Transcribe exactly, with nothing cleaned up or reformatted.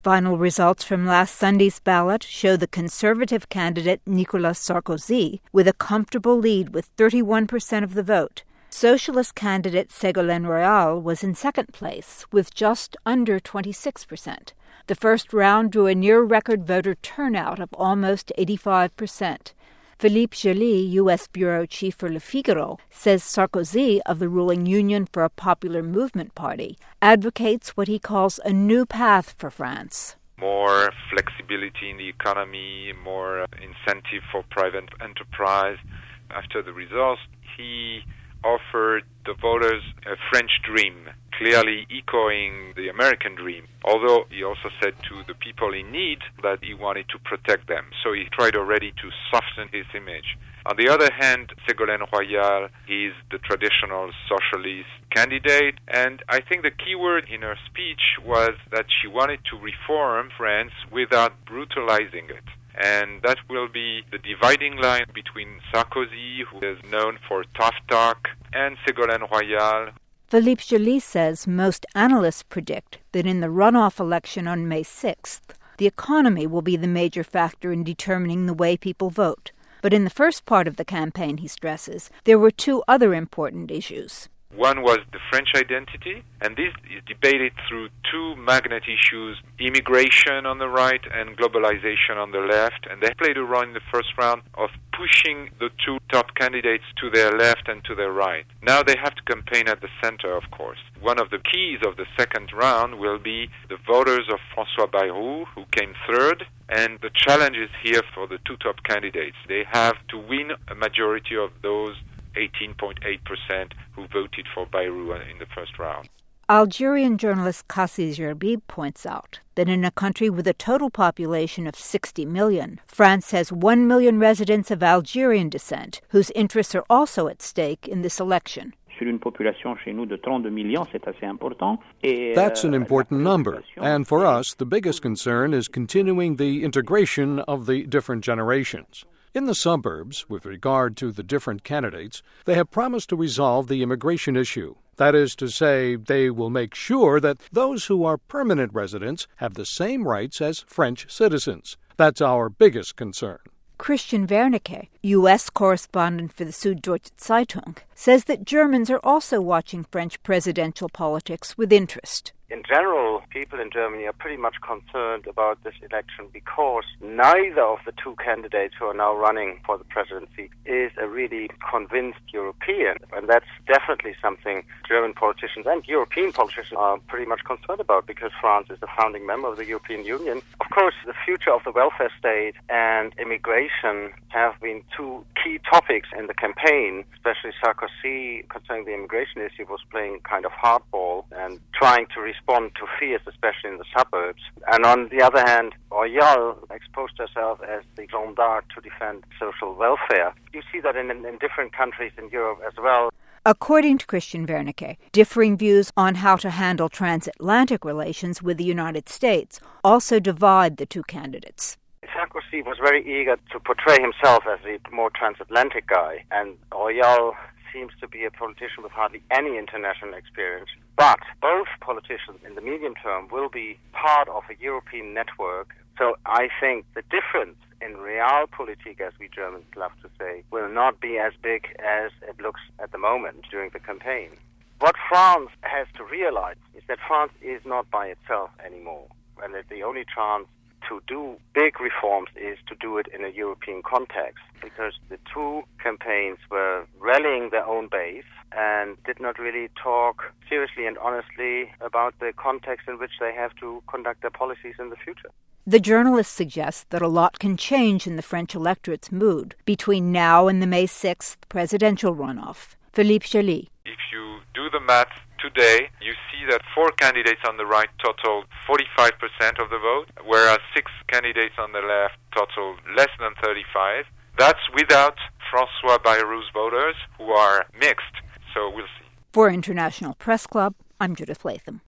Final results from last Sunday's ballot show the Conservative candidate Nicolas Sarkozy with a comfortable lead with thirty-one percent of the vote. Socialist candidate Ségolène Royal was in second place with just under twenty-six percent. The first round drew a near-record voter turnout of almost eighty-five percent. Philippe Joly, U S bureau chief for Le Figaro, says Sarkozy of the ruling Union for a Popular Movement party advocates what he calls a new path for France. More flexibility in the economy, more incentive for private enterprise. After the results, he offered the voters a French dream, clearly echoing the American dream, although he also said to the people in need that he wanted to protect them. So he tried already to soften his image. On the other hand, Ségolène Royal is the traditional socialist candidate, and I think the key word in her speech was that she wanted to reform France without brutalizing it. And that will be the dividing line between Sarkozy, who is known for tough talk, and Ségolène Royal. Philippe Joly says most analysts predict that in the runoff election on May sixth, the economy will be the major factor in determining the way people vote. But in the first part of the campaign, he stresses, there were two other important issues. One was the French identity, and this is debated through two magnet issues, immigration on the right and globalization on the left, and they played a role in the first round of pushing the two top candidates to their left and to their right. Now they have to campaign at the center, of course. One of the keys of the second round will be the voters of François Bayrou, who came third, and the challenge is here for the two top candidates. They have to win a majority of those eighteen point eight percent who voted for Bayrou in the first round. Algerian journalist Kassi Gerbi points out that in a country with a total population of sixty million, France has one million residents of Algerian descent whose interests are also at stake in this election. That's an important number, and for us, the biggest concern is continuing the integration of the different generations. In the suburbs, with regard to the different candidates, they have promised to resolve the immigration issue. That is to say, they will make sure that those who are permanent residents have the same rights as French citizens. That's our biggest concern. Christian Wernicke, U S correspondent for the Süddeutsche Zeitung, says that Germans are also watching French presidential politics with interest. In general, people in Germany are pretty much concerned about this election because neither of the two candidates who are now running for the presidency is a really convinced European. And that's definitely something German politicians and European politicians are pretty much concerned about because France is the founding member of the European Union. Of course, the future of the welfare state and immigration have been two key topics in the campaign, especially Sarkozy concerning the immigration issue was playing kind of hardball and trying to respond to fears, especially in the suburbs. And on the other hand, Royal exposed herself as the Jeanne d'Arc to defend social welfare. You see that in, in different countries in Europe as well. According to Christian Wernicke, differing views on how to handle transatlantic relations with the United States also divide the two candidates. Sarkozy was very eager to portray himself as the more transatlantic guy, and Royal seems to be a politician with hardly any international experience. But both politicians in the medium term will be part of a European network. So I think the difference in realpolitik, as we Germans love to say, will not be as big as it looks at the moment during the campaign. What France has to realize is that France is not by itself anymore, and that the only chance to do big reforms is to do it in a European context, because the two campaigns were rallying their own base and did not really talk seriously and honestly about the context in which they have to conduct their policies in the future. The journalist suggests that a lot can change in the French electorate's mood between now and the May sixth presidential runoff. Philippe Joly. If you do the math today, you see that four candidates on the right totaled forty-five percent of the vote, whereas six candidates on the left totaled less than thirty-five. That's without François Bayrou's voters, who are mixed. So we'll see. For International Press Club, I'm Judith Latham.